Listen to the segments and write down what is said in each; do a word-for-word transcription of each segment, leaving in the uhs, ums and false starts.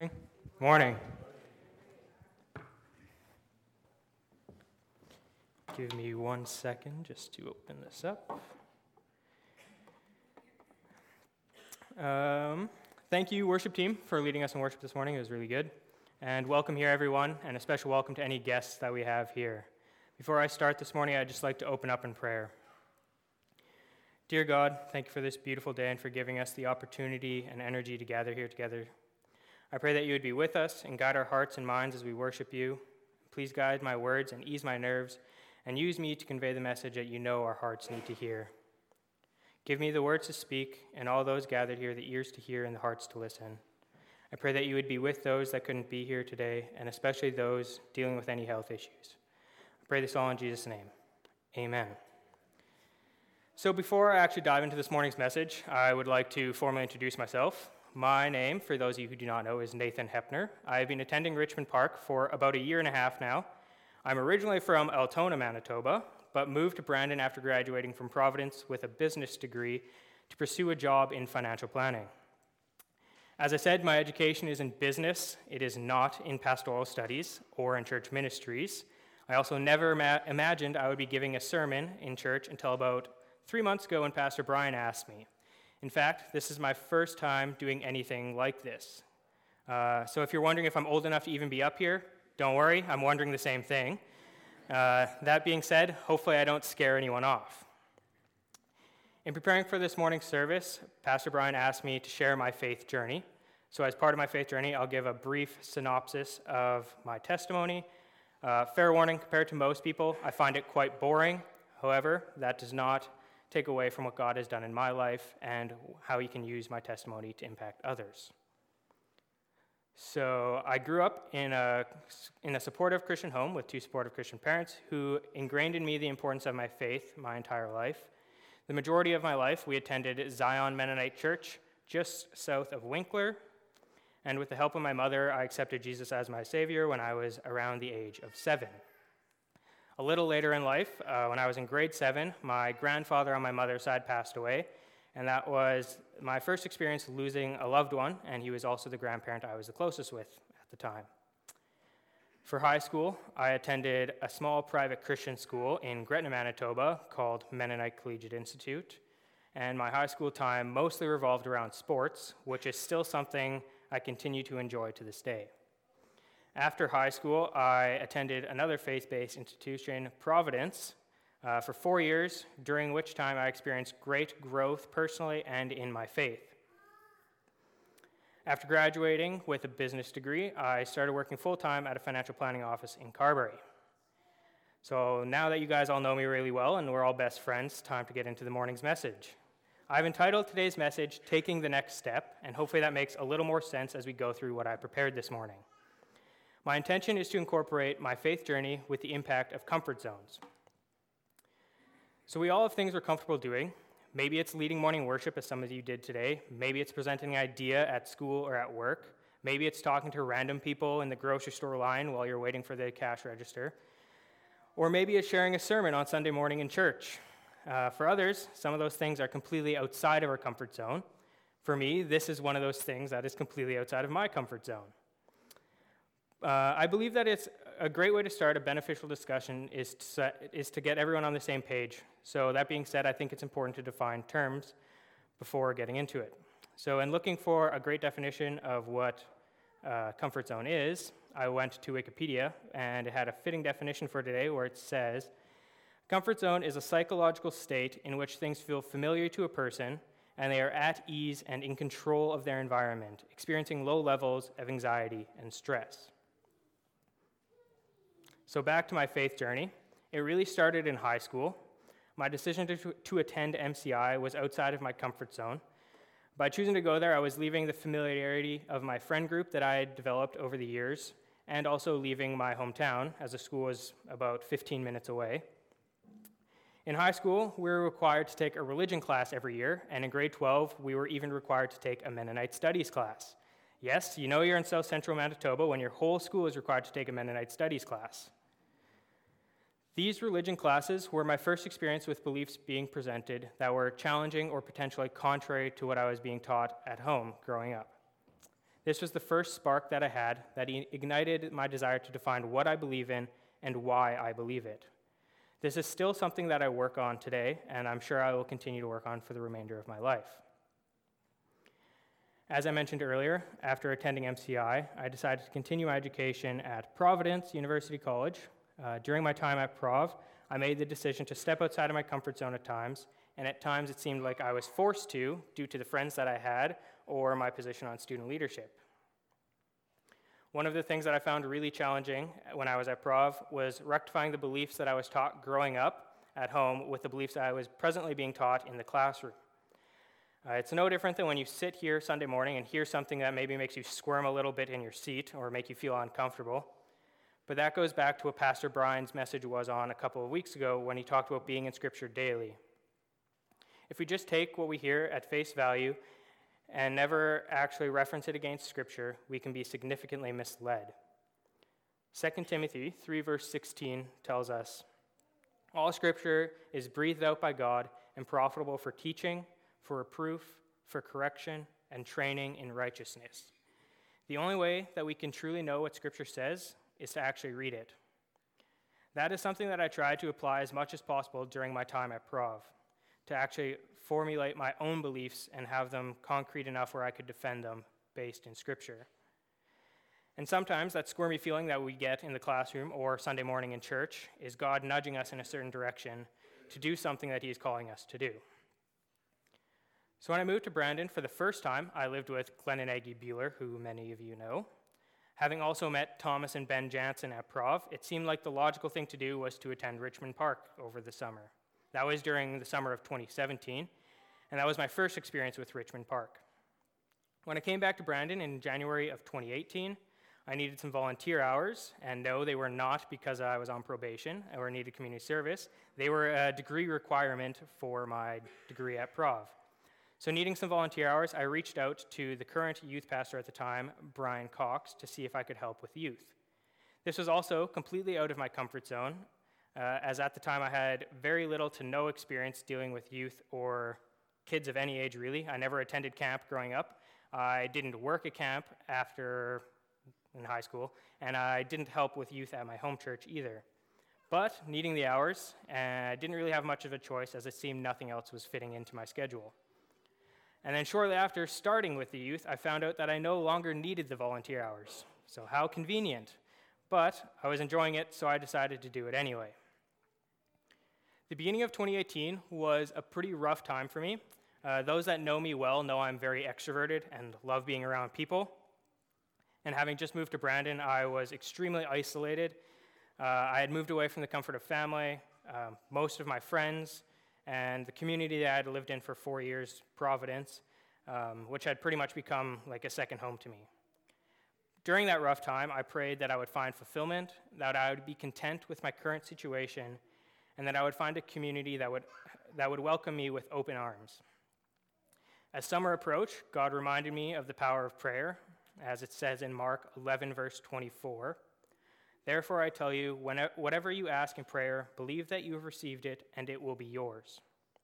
Morning. Give me one second just to open this up. Um, thank you, worship team, for leading us in worship this morning. It was really good. And welcome here, everyone, and a special welcome to any guests that we have here. Before I start this morning, I'd just like to open up in prayer. Dear God, thank you for this beautiful day and for giving us the opportunity and energy to gather here together. I pray that you would be with us and guide our hearts and minds as we worship you. Please guide my words and ease my nerves, and use me to convey the message that you know our hearts need to hear. Give me the words to speak, and all those gathered here the ears to hear and the hearts to listen. I pray that you would be with those that couldn't be here today, and especially those dealing with any health issues. I pray this all in Jesus' name. Amen. So before I actually dive into this morning's message, I would like to formally introduce myself. My name, for those of you who do not know, is Nathan Hepner. I've been attending Richmond Park for about a year and a half now. I'm originally from Altona, Manitoba, but moved to Brandon after graduating from Providence with a business degree to pursue a job in financial planning. As I said, my education is in business. It is not in pastoral studies or in church ministries. I also never ima- imagined I would be giving a sermon in church until about three months ago when Pastor Brian asked me. In fact, this is my first time doing anything like this. Uh, so if you're wondering if I'm old enough to even be up here, don't worry, I'm wondering the same thing. Uh, that being said, hopefully I don't scare anyone off. In preparing for this morning's service, Pastor Brian asked me to share my faith journey. So as part of my faith journey, I'll give a brief synopsis of my testimony. Uh, fair warning, compared to most people, I find it quite boring. However, that does not take away from what God has done in my life and how he can use my testimony to impact others. So I grew up in a, in a supportive Christian home with two supportive Christian parents who ingrained in me the importance of my faith my entire life. The majority of my life, we attended Zion Mennonite Church just south of Winkler, and with the help of my mother, I accepted Jesus as my Savior when I was around the age of seven. A little later in life, uh, when I was in grade seven, my grandfather on my mother's side passed away, and that was my first experience losing a loved one, and he was also the grandparent I was the closest with at the time. For high school, I attended a small private Christian school in Gretna, Manitoba called Mennonite Collegiate Institute, and my high school time mostly revolved around sports, which is still something I continue to enjoy to this day. After high school, I attended another faith-based institution, Providence, Uh, for four years, during which time I experienced great growth personally and in my faith. After graduating with a business degree, I started working full-time at a financial planning office in Carberry. So now that you guys all know me really well and we're all best friends, time to get into the morning's message. I've entitled today's message, Taking the Next Step, and hopefully that makes a little more sense as we go through what I prepared this morning. My intention is to incorporate my faith journey with the impact of comfort zones. So we all have things we're comfortable doing. Maybe it's leading morning worship, as some of you did today. Maybe it's presenting an idea at school or at work. Maybe it's talking to random people in the grocery store line while you're waiting for the cash register. Or maybe it's sharing a sermon on Sunday morning in church. Uh, for others, some of those things are completely outside of our comfort zone. For me, this is one of those things that is completely outside of my comfort zone. Uh, I believe that it's a great way to start a beneficial discussion is to, set, is to get everyone on the same page. So that being said, I think it's important to define terms before getting into it. So in looking for a great definition of what uh, comfort zone is, I went to Wikipedia, and it had a fitting definition for today where it says, comfort zone is a psychological state in which things feel familiar to a person and they are at ease and in control of their environment, experiencing low levels of anxiety and stress. So back to my faith journey. It really started in high school. My decision to, to attend M C I was outside of my comfort zone. By choosing to go there, I was leaving the familiarity of my friend group that I had developed over the years, and also leaving my hometown, as the school was about fifteen minutes away. In high school, we were required to take a religion class every year, and in grade twelve, we were even required to take a Mennonite studies class. Yes, you know you're in South Central Manitoba when your whole school is required to take a Mennonite studies class. These religion classes were my first experience with beliefs being presented that were challenging or potentially contrary to what I was being taught at home growing up. This was the first spark that I had that ignited my desire to define what I believe in and why I believe it. This is still something that I work on today, and I'm sure I will continue to work on for the remainder of my life. As I mentioned earlier, after attending M C I, I decided to continue my education at Providence University College. Uh, during my time at Prov, I made the decision to step outside of my comfort zone at times, and at times it seemed like I was forced to due to the friends that I had or my position on student leadership. One of the things that I found really challenging when I was at Prov was rectifying the beliefs that I was taught growing up at home with the beliefs that I was presently being taught in the classroom. Uh, it's no different than when you sit here Sunday morning and hear something that maybe makes you squirm a little bit in your seat or make you feel uncomfortable. But that goes back to what Pastor Brian's message was on a couple of weeks ago when he talked about being in Scripture daily. If we just take what we hear at face value and never actually reference it against Scripture, we can be significantly misled. Second Timothy three verse sixteen tells us, "All Scripture is breathed out by God and profitable for teaching, for reproof, for correction, and training in righteousness." The only way that we can truly know what Scripture says is to actually read it. That is something that I tried to apply as much as possible during my time at Prov, to actually formulate my own beliefs and have them concrete enough where I could defend them based in Scripture. And sometimes that squirmy feeling that we get in the classroom or Sunday morning in church is God nudging us in a certain direction to do something that He is calling us to do. So when I moved to Brandon for the first time, I lived with Glenn and Aggie Bueller, who many of you know. Having also met Thomas and Ben Jansen at Prov, it seemed like the logical thing to do was to attend Richmond Park over the summer. That was during the summer of twenty seventeen, and that was my first experience with Richmond Park. When I came back to Brandon in January of twenty eighteen, I needed some volunteer hours, and no, they were not because I was on probation or needed community service. They were a degree requirement for my degree at Prov. So needing some volunteer hours, I reached out to the current youth pastor at the time, Brian Cox, to see if I could help with youth. This was also completely out of my comfort zone, Uh, as at the time I had very little to no experience dealing with youth or kids of any age, really. I never attended camp growing up. I didn't work at camp after in high school, and I didn't help with youth at my home church either. But needing the hours, I didn't really have much of a choice as it seemed nothing else was fitting into my schedule. And then shortly after starting with the youth, I found out that I no longer needed the volunteer hours. So how convenient. But I was enjoying it, so I decided to do it anyway. The beginning of twenty eighteen was a pretty rough time for me. Uh, those that know me well know I'm very extroverted and love being around people. And having just moved to Brandon, I was extremely isolated. Uh, I had moved away from the comfort of family, um, most of my friends, and the community that I had lived in for four years, Providence, um, which had pretty much become like a second home to me. During that rough time, I prayed that I would find fulfillment, that I would be content with my current situation, and that I would find a community that would, that would welcome me with open arms. As summer approached, God reminded me of the power of prayer, as it says in Mark eleven, verse twenty-four. "Therefore I tell you, whatever you ask in prayer, believe that you have received it, and it will be yours."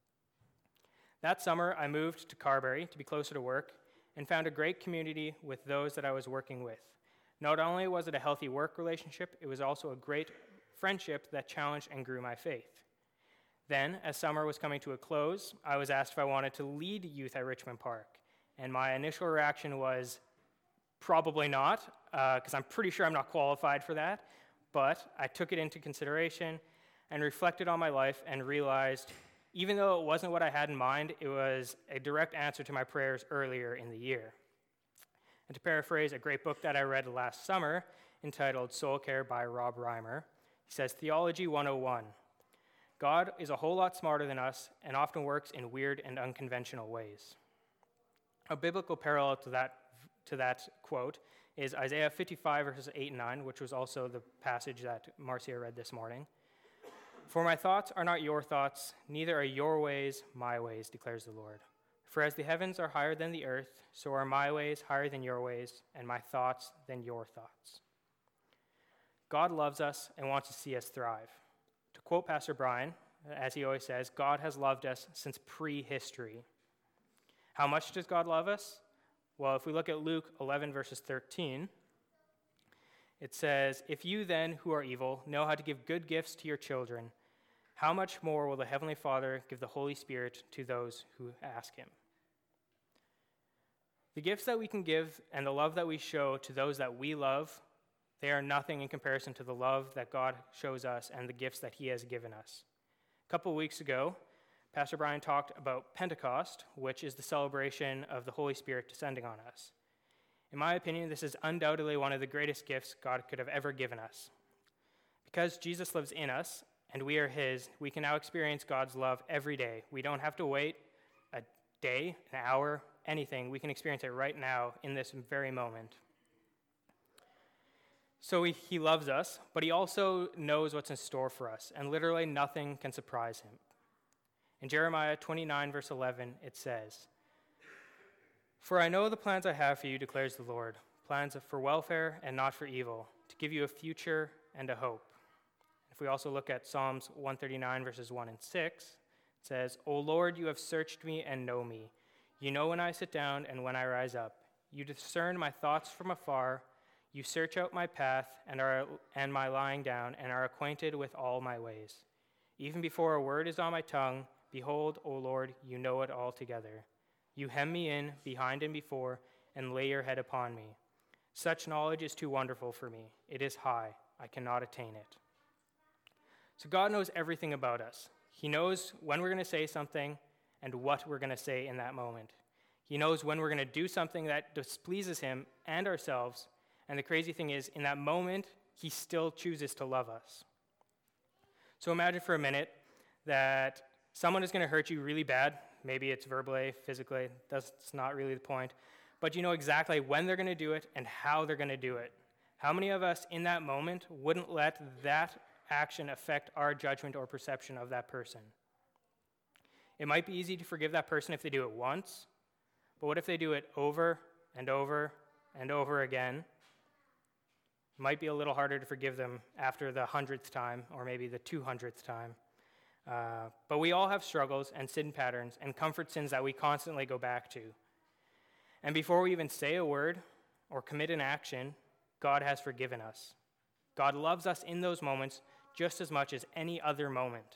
That summer, I moved to Carberry to be closer to work and found a great community with those that I was working with. Not only was it a healthy work relationship, it was also a great friendship that challenged and grew my faith. Then, as summer was coming to a close, I was asked if I wanted to lead youth at Richmond Park, and my initial reaction was probably not, because uh, I'm pretty sure I'm not qualified for that, but I took it into consideration and reflected on my life and realized, even though it wasn't what I had in mind, it was a direct answer to my prayers earlier in the year. And to paraphrase a great book that I read last summer, entitled Soul Care by Rob Reimer, he says, Theology one oh one, God is a whole lot smarter than us and often works in weird and unconventional ways. A biblical parallel to that, to that quote is Isaiah fifty-five, verses eight and nine, which was also the passage that Marcia read this morning. For my thoughts are not your thoughts, neither are your ways my ways, declares the Lord. For as the heavens are higher than the earth, so are my ways higher than your ways, and my thoughts than your thoughts. God loves us and wants to see us thrive. To quote Pastor Brian, as he always says, God has loved us since prehistory. How much does God love us? Well, if we look at Luke eleven, verses thirteen, it says, "If you then, who are evil, know how to give good gifts to your children, how much more will the Heavenly Father give the Holy Spirit to those who ask him?" The gifts that we can give and the love that we show to those that we love, they are nothing in comparison to the love that God shows us and the gifts that he has given us. A couple of weeks ago, Pastor Brian talked about Pentecost, which is the celebration of the Holy Spirit descending on us. In my opinion, this is undoubtedly one of the greatest gifts God could have ever given us. Because Jesus lives in us and we are his, we can now experience God's love every day. We don't have to wait a day, an hour, anything. We can experience it right now in this very moment. So he, he loves us, but he also knows what's in store for us, and literally nothing can surprise him. In Jeremiah twenty-nine, verse eleven, it says, "For I know the plans I have for you, declares the Lord, plans for welfare and not for evil, to give you a future and a hope." If we also look at Psalms one thirty-nine, verses one and six, it says, "O Lord, you have searched me and know me. You know when I sit down and when I rise up. You discern my thoughts from afar. You search out my path and, are, and my lying down, and are acquainted with all my ways. Even before a word is on my tongue, behold, O Lord, you know it altogether. You hem me in behind and before, and lay your head upon me. Such knowledge is too wonderful for me. It is high. I cannot attain it." So God knows everything about us. He knows when we're going to say something and what we're going to say in that moment. He knows when we're going to do something that displeases him and ourselves. And the crazy thing is, in that moment, he still chooses to love us. So imagine for a minute that someone is going to hurt you really bad. Maybe it's verbally, physically. That's not really the point. But you know exactly when they're going to do it and how they're going to do it. How many of us in that moment wouldn't let that action affect our judgment or perception of that person? It might be easy to forgive that person if they do it once, but what if they do it over and over and over again? It might be a little harder to forgive them after the hundredth time or maybe the two hundredth time. Uh, but we all have struggles and sin patterns and comfort sins that we constantly go back to. And before we even say a word or commit an action, God has forgiven us. God loves us in those moments just as much as any other moment.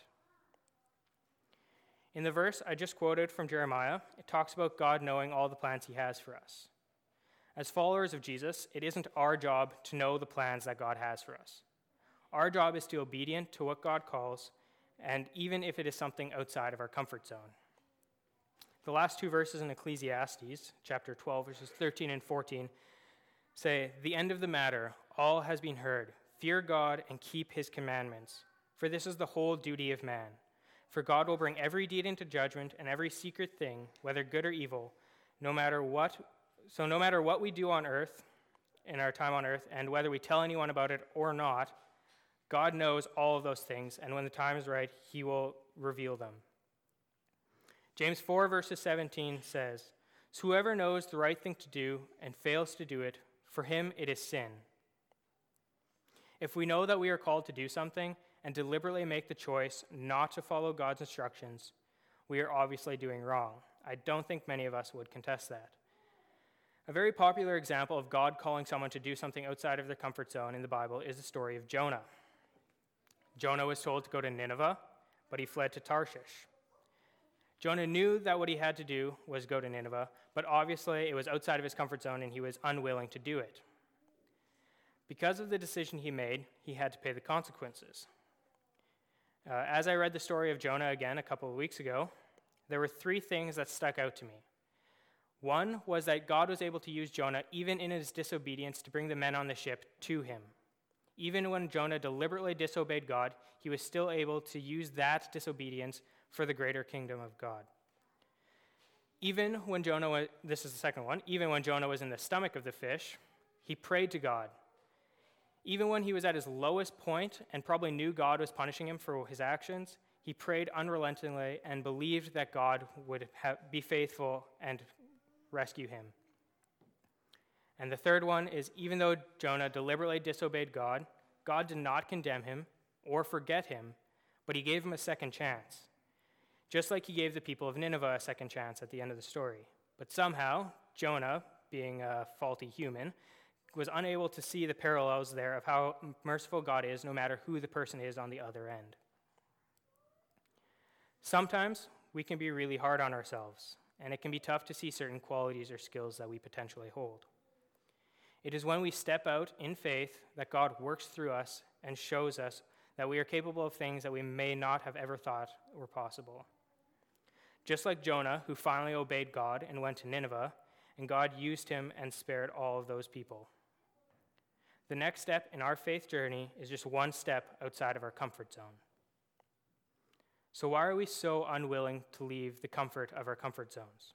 In the verse I just quoted from Jeremiah, it talks about God knowing all the plans he has for us. As followers of Jesus, it isn't our job to know the plans that God has for us. Our job is to be obedient to what God calls, and even if it is something outside of our comfort zone. The last two verses in Ecclesiastes, chapter twelve, verses thirteen and fourteen, say, "The end of the matter, all has been heard. Fear God and keep his commandments, for this is the whole duty of man. For God will bring every deed into judgment and every secret thing, whether good or evil, no matter what. So no matter what we do on earth, in our time on earth, and whether we tell anyone about it or not, God knows all of those things, and when the time is right, he will reveal them." James four, verses seventeen says, "So whoever knows the right thing to do and fails to do it, for him it is sin." If we know that we are called to do something and deliberately make the choice not to follow God's instructions, we are obviously doing wrong. I don't think many of us would contest that. A very popular example of God calling someone to do something outside of their comfort zone in the Bible is the story of Jonah. Jonah was told to go to Nineveh, but he fled to Tarshish. Jonah knew that what he had to do was go to Nineveh, but obviously it was outside of his comfort zone and he was unwilling to do it. Because of the decision he made, he had to pay the consequences. Uh, as I read the story of Jonah again a couple of weeks ago, there were three things that stuck out to me. One was that God was able to use Jonah even in his disobedience to bring the men on the ship to him. Even when Jonah deliberately disobeyed God, he was still able to use that disobedience for the greater kingdom of God. Even when Jonah was, this is the second one, even when Jonah was in the stomach of the fish, he prayed to God. Even when he was at his lowest point and probably knew God was punishing him for his actions, he prayed unrelentingly and believed that God would have, be faithful and rescue him. And the third one is, even though Jonah deliberately disobeyed God, God did not condemn him or forget him, but he gave him a second chance, just like he gave the people of Nineveh a second chance at the end of the story. But somehow, Jonah, being a faulty human, was unable to see the parallels there of how merciful God is no matter who the person is on the other end. Sometimes we can be really hard on ourselves, and it can be tough to see certain qualities or skills that we potentially hold. It is when we step out in faith that God works through us and shows us that we are capable of things that we may not have ever thought were possible. Just like Jonah, who finally obeyed God and went to Nineveh, and God used him and spared all of those people. The next step in our faith journey is just one step outside of our comfort zone. So why are we so unwilling to leave the comfort of our comfort zones?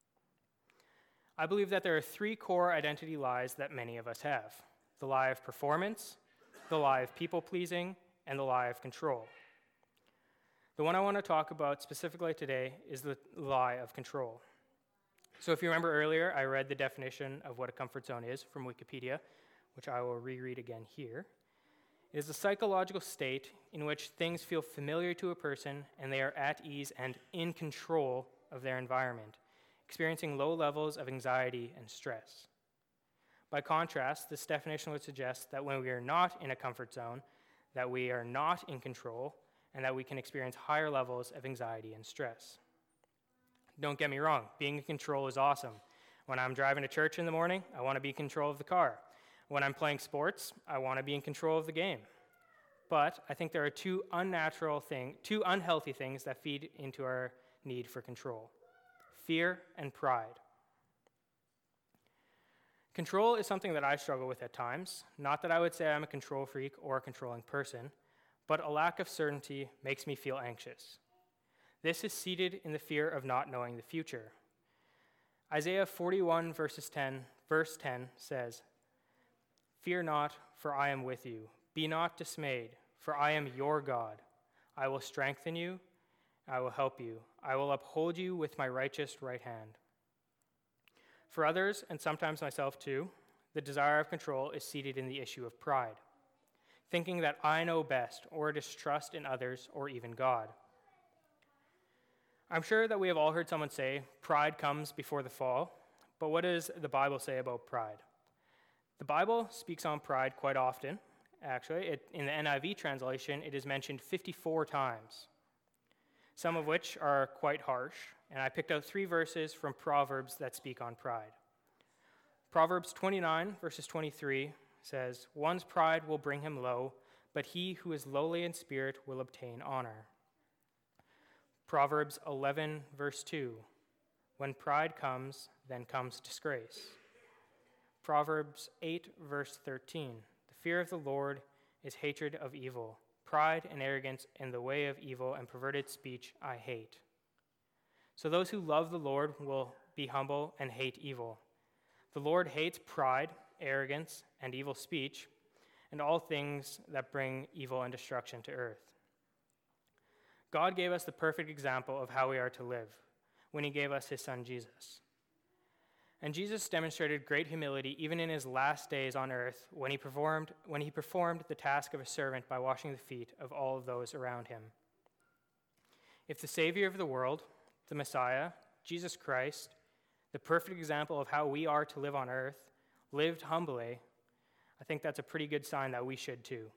I believe that there are three core identity lies that many of us have: the lie of performance, the lie of people-pleasing, and the lie of control. The one I want to talk about specifically today is the lie of control. So if you remember earlier, I read the definition of what a comfort zone is from Wikipedia, which I will reread again here. It is a psychological state in which things feel familiar to a person and they are at ease and in control of their environment, experiencing low levels of anxiety and stress. By contrast, this definition would suggest that when we are not in a comfort zone, that we are not in control, and that we can experience higher levels of anxiety and stress. Don't get me wrong, being in control is awesome. When I'm driving to church in the morning, I want to be in control of the car. When I'm playing sports, I want to be in control of the game. But I think there are two unnatural things, two unhealthy things that feed into our need for control: fear and pride. Control is something that I struggle with at times. Not that I would say I'm a control freak or a controlling person, but a lack of certainty makes me feel anxious. This is seated in the fear of not knowing the future. Isaiah forty-one verses ten, verse ten says, "Fear not, for I am with you. Be not dismayed, for I am your God. I will strengthen you. I will help you. I will uphold you with my righteous right hand." For others, and sometimes myself too, the desire of control is seated in the issue of pride, thinking that I know best, or a distrust in others, or even God. I'm sure that we have all heard someone say, pride comes before the fall, but what does the Bible say about pride? The Bible speaks on pride quite often. Actually, it, in the N I V translation, it is mentioned fifty-four times, some of which are quite harsh, and I picked out three verses from Proverbs that speak on pride. Proverbs twenty-nine, verses twenty-three, says, "One's pride will bring him low, but he who is lowly in spirit will obtain honor." Proverbs eleven, verse two, "When pride comes, then comes disgrace." Proverbs eight, verse thirteen, "The fear of the Lord is hatred of evil. Pride and arrogance and the way of evil and perverted speech I hate." So those who love the Lord will be humble and hate evil. The Lord hates pride, arrogance, and evil speech, and all things that bring evil and destruction to earth. God gave us the perfect example of how we are to live when he gave us his son Jesus. And Jesus demonstrated great humility even in his last days on earth when he performed when he performed the task of a servant by washing the feet of all of those around him. If the Savior of the world, the Messiah, Jesus Christ, the perfect example of how we are to live on earth, lived humbly, I think that's a pretty good sign that we should too.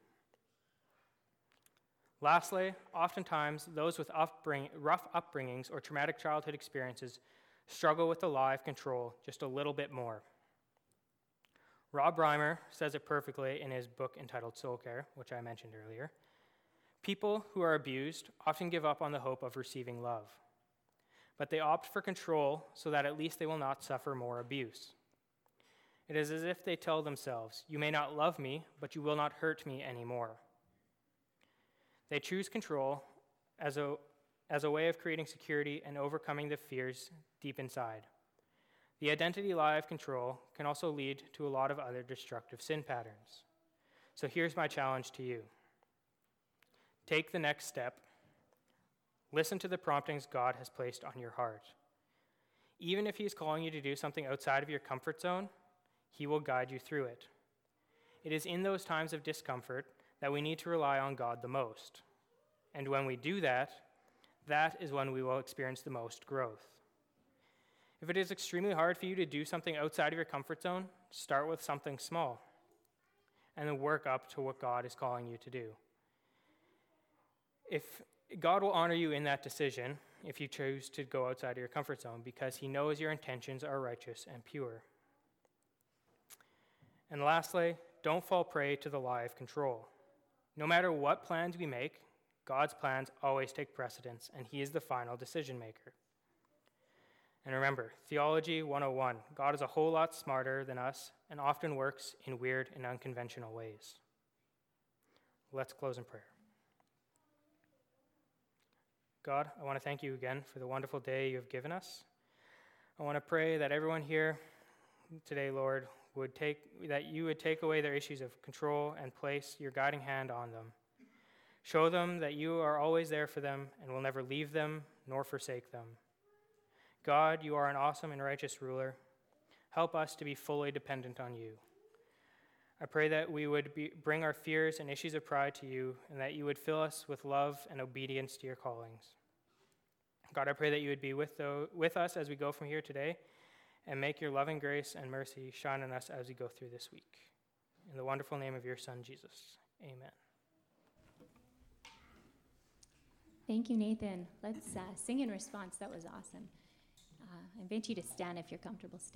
Lastly, oftentimes those with upbring, rough upbringings or traumatic childhood experiences struggle with the lie of control just a little bit more. Rob Reimer says it perfectly in his book entitled Soul Care, which I mentioned earlier. People who are abused often give up on the hope of receiving love, but they opt for control so that at least they will not suffer more abuse. It is as if they tell themselves, "You may not love me, but you will not hurt me anymore." They choose control as a, as a way of creating security and overcoming the fears deep inside. The identity lie of control can also lead to a lot of other destructive sin patterns. So here's my challenge to you. Take the next step. Listen to the promptings God has placed on your heart. Even if he is calling you to do something outside of your comfort zone, he will guide you through it. It is in those times of discomfort that we need to rely on God the most. And when we do that, that is when we will experience the most growth. If it is extremely hard for you to do something outside of your comfort zone, start with something small and then work up to what God is calling you to do. If God will honor you in that decision if you choose to go outside of your comfort zone because he knows your intentions are righteous and pure. And lastly, don't fall prey to the lie of control. No matter what plans we make, God's plans always take precedence, and he is the final decision maker. And remember, Theology one oh one, God is a whole lot smarter than us and often works in weird and unconventional ways. Let's close in prayer. God, I want to thank you again for the wonderful day you have given us. I want to pray that everyone here today, Lord, would take that you would take away their issues of control and place your guiding hand on them. Show them that you are always there for them and will never leave them nor forsake them. God, you are an awesome and righteous ruler. Help us to be fully dependent on you. I pray that we would be, bring our fears and issues of pride to you, and that you would fill us with love and obedience to your callings. God, I pray that you would be with, the, with us as we go from here today, and make your loving grace and mercy shine on us as we go through this week. In the wonderful name of your Son, Jesus, amen. Thank you, Nathan. Let's uh, sing in response. That was awesome. Uh, I invite you to stand if you're comfortable standing.